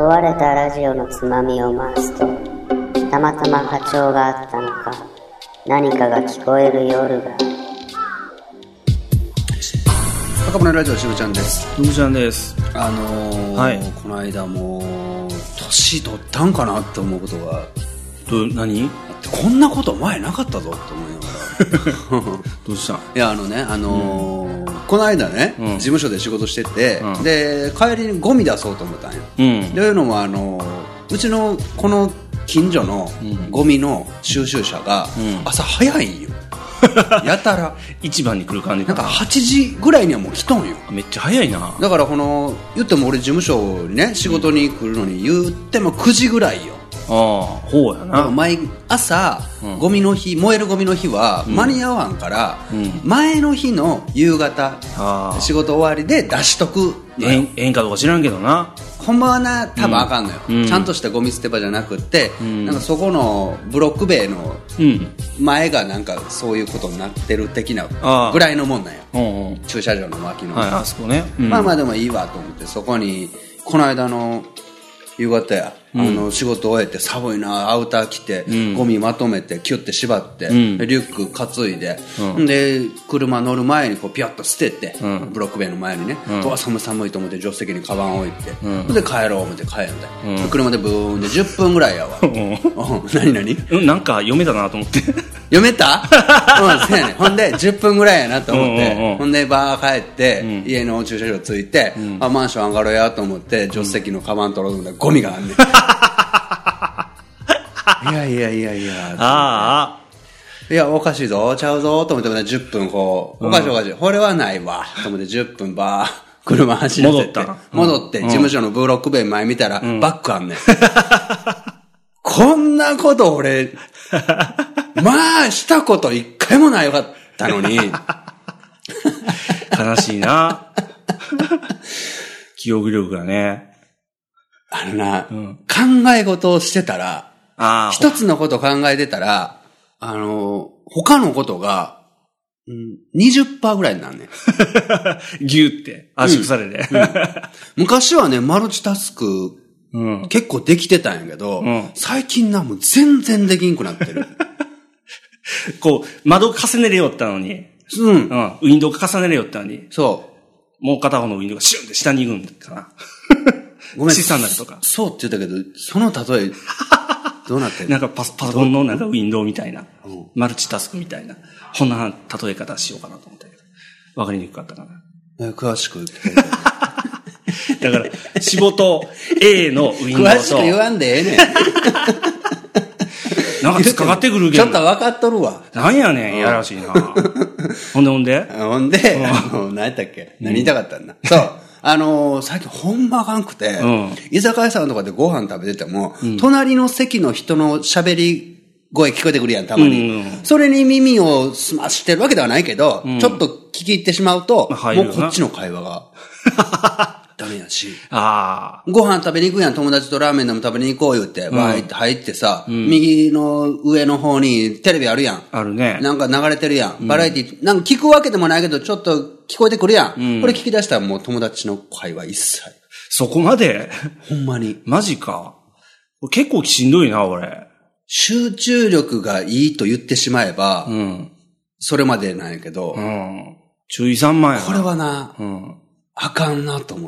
壊れたラジオのつまみを回すと、たまたま波長があったのか、何かが聞こえる夜が。 赤羽ラジオしぶちゃんです。 ふぐちゃんです。 はい、この間もう年取ったんかなって思うことが何？ こんなこと前なかったぞって思いながらどうしたん？ いやこの間ね、事務所で仕事してて、で帰りにゴミ出そうと思ったんよ。というのもうちのこの近所のゴミの収集車が朝早いんよ。やたら一番に来る感じかな。なんか8時ぐらいにはもう来とんよ。 めっちゃ早いな。 だから言っても俺事務所にね仕事に来るのに言っても9時ぐらいよ。 ああ、ほうやな。 毎朝、ゴミの日、燃えるゴミの日は間に合わんから、前の日の夕方、仕事終わりで出しとく。 ええんかどうか知らんけどな。 ほんまはな、多分あかんのよ。ちゃんとしたゴミ捨て場じゃなくって、なんかそこのブロック塀の前がなんかそういうことになってる的なぐらいのもんなんよ。駐車場の脇の。 はい、あそこね。 まあまあでもいいわと思って、そこに、この間の夕方や。仕事終えて寒いな、アウター着て、ゴミまとめてキュッて縛って、リュック担いで、で車乗る前にこうピャッと捨てて、ブロック塀の前にね、寒いと思って助手席にカバン置いて、で帰ろう思って帰るんだよ。車でブーンで10分ぐらいやわ。何なんか読めたなと思って。 読めた？そうやね。ほんで10分ぐらいやなと思って、ほんでバー帰って、家の駐車場着いて、マンション上がろうやと思って助手席のカバン取ろうと思ったらゴミがあんねん。いやあいやおかしいぞちゃうぞと思って10分こうおかしいこれはないわと思って10分バー車走らせて戻って事務所のブロック塀前見たらバックあんねん。こんなこと俺まあしたこと一回もないかったのに悲しいな。記憶力がね。 考え事をしてたら一つのこと考えてたら、他のことが、20% ぐらいになんねん。 ギューって圧縮されて。 昔はね、マルチタスク、結構できてたんやけど、最近もう全然できんくなってる。 こう、窓重ねれよったのに。ウィンドウ重ねれよったのに。 そう。 もう片方のウィンドウがシュンって下に行くんかな。 ごめん。 小さなとか。 そうって言ったけど、その例え、どうなってる？ なんかパソコンのなんかウィンドウみたいな、マルチタスクみたいな、こんな例え方しようかなと思ったけど、わかりにくかったかな。 詳しく聞けだから、仕事 A のウィンドウと。 詳しく言わんでええねん。 なんか突っかかってくるけど。 ちょっと分かっとるわ。 なんやねん、やらしいな。ほんで何やったっけ？何言いたかったんだ。そう。最近ほんまあかんくて、居酒屋さんとかでご飯食べてても、隣の席の人の喋り声聞こえてくるやん、たまに。それに耳を澄ましてるわけではないけど、ちょっと聞き入ってしまうと、もうこっちの会話がダメやし。ご飯食べに行くやん、友達とラーメンでも食べに行こう言って、バーって入ってさ、右の上の方にテレビあるやん。 あるね。 なんか流れてるやん。バラエティ、なんか聞くわけでもないけど、ちょっと聞こえてくるやん。これ聞き出したらもう友達の会話一切。 そこまでほんまに。 マジか。結構しんどいな、俺。 集中力がいいと言ってしまえば、それまでなんやけど、 注意散漫やな。 これはな、あかんなと思って。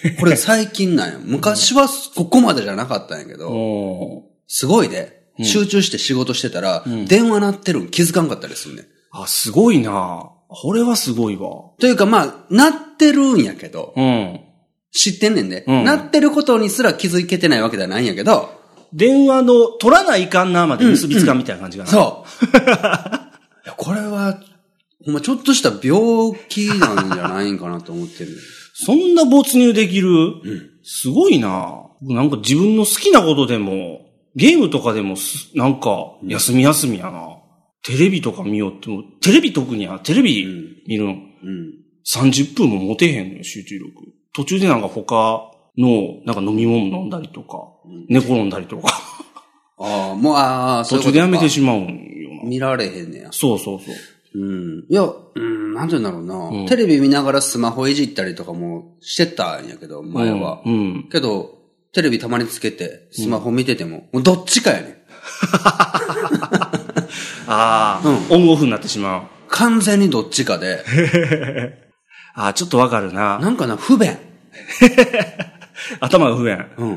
これ最近なんや。昔はここまでじゃなかったんやけど、すごいで。集中して仕事してたら、電話鳴ってるん気づかんかったりするね。 すごいな。これはすごいわ。 というか鳴ってるんやけど、知ってんねんで。鳴ってることにすら気づけてないわけではないんやけど、 電話の取らないかんなまで結びつかんみたいな感じがな。 そう。これは、ほんまちょっとした病気なんじゃないんかなと思ってる。 そんな没入できる？すごいな。なんか自分の好きなことでも、ゲームとかでもなんか休みやな。テレビとか見ようっても、テレビ特にテレビ見るの。30分も持てへんのよ、集中力。途中でなんか他の、なんか飲み物飲んだりとか、寝転んだりとか。途中でやめてしまうんよな。 見られへんねや。 そう。 いや、なんて言うんだろうな、テレビ見ながらスマホいじったりとかもしてたんやけど、前は。けど、 テレビたまにつけて、スマホ見てても、もうどっちかやねん。 ああ、オンオフになってしまう。 完全にどっちかで。 ああ、ちょっとわかるな。 なんかな、不便。 頭が不便。 うん。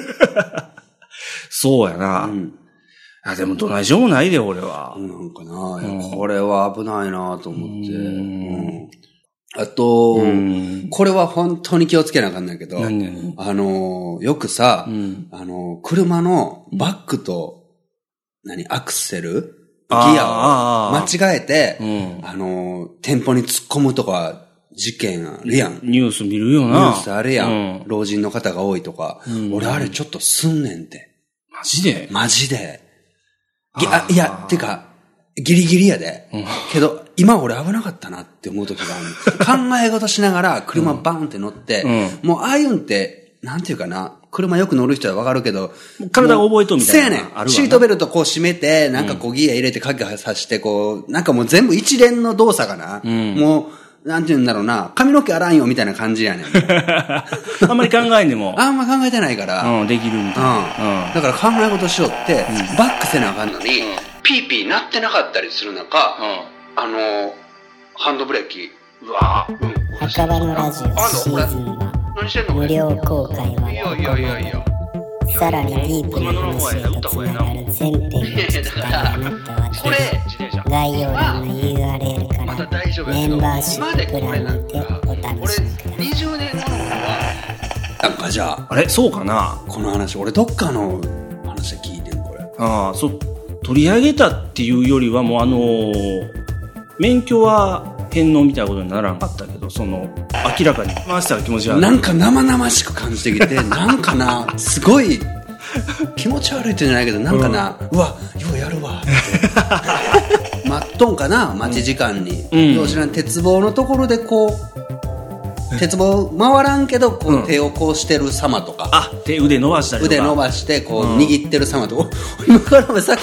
そうやな。うん。あ、でもどないしようもないで、俺は。 なんかな、これは危ないなと思って。あと、これは本当に気をつけなあかんないけど、よくさ、車のバックと、アクセルギアを間違えて、店舗に突っ込むとか、事件あるやん。 ニュース見るよな。 ニュースあるやん。老人の方が多いとか。俺あれちょっとすんねんて。 マジで？ マジで。いや、てか、ギリギリやで。けど、今俺危なかったなって思う時がある。考え事しながら車バーンって乗って、もうああいうんって、なんていうかな、車よく乗る人はわかるけど、 体が覚えとみたいな。 せやねん。シートベルトこう締めて、なんかこうギア入れて鍵さして、こう、なんかもう全部一連の動作がな、もう、なんて言うんだろうな、髪の毛洗んよみたいな感じやねん。 あんまり考えんでも。 あんま考えてないから。 できるみたいな。 だから考え事しようって、バックせなあかんのに、ピーピー鳴ってなかったりする中、ハンドブレーキ、 墓場のラジオシーズン1無料公開はさらにディープな話へとつながる全編を聞きたいあなたはぜひ概要欄の URL からメンバーシッププランにてお試しください。 20年後のなんかじゃあ、 あれそうかな、 この話俺どっかの話で聞いてんこれ。 取り上げたっていうよりはもう免許は返納みたいなことにならんかったけど、明らかに回したら気持ち悪い。 なんか生々しく感じてきて、なんかな、すごい気持ち悪いってじゃないけど、なんかな、うわ、ようやるわって。待っとんかな、待ち時間に。どうしらん、鉄棒のところでこう、鉄棒回らんけど、こう手をこうしてる様とか。 腕伸ばしたりとか。 腕伸ばして、こう握ってる様とか。今からもさ、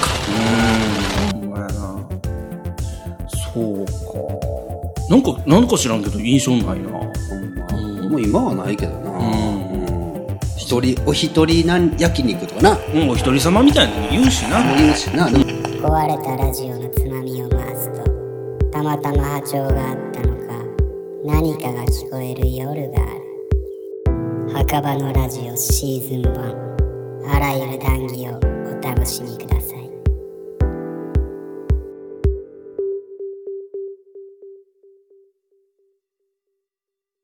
そうか。なんか知らんけど印象ないな。 もう今はないけどな。お一人焼肉とかな。 お一人様みたいなの言うしな。 壊れたラジオのつまみを回すと、たまたま波長があったのか、何かが聞こえる夜がある。墓場のラジオシーズン1、あらゆる談義をお楽しみください。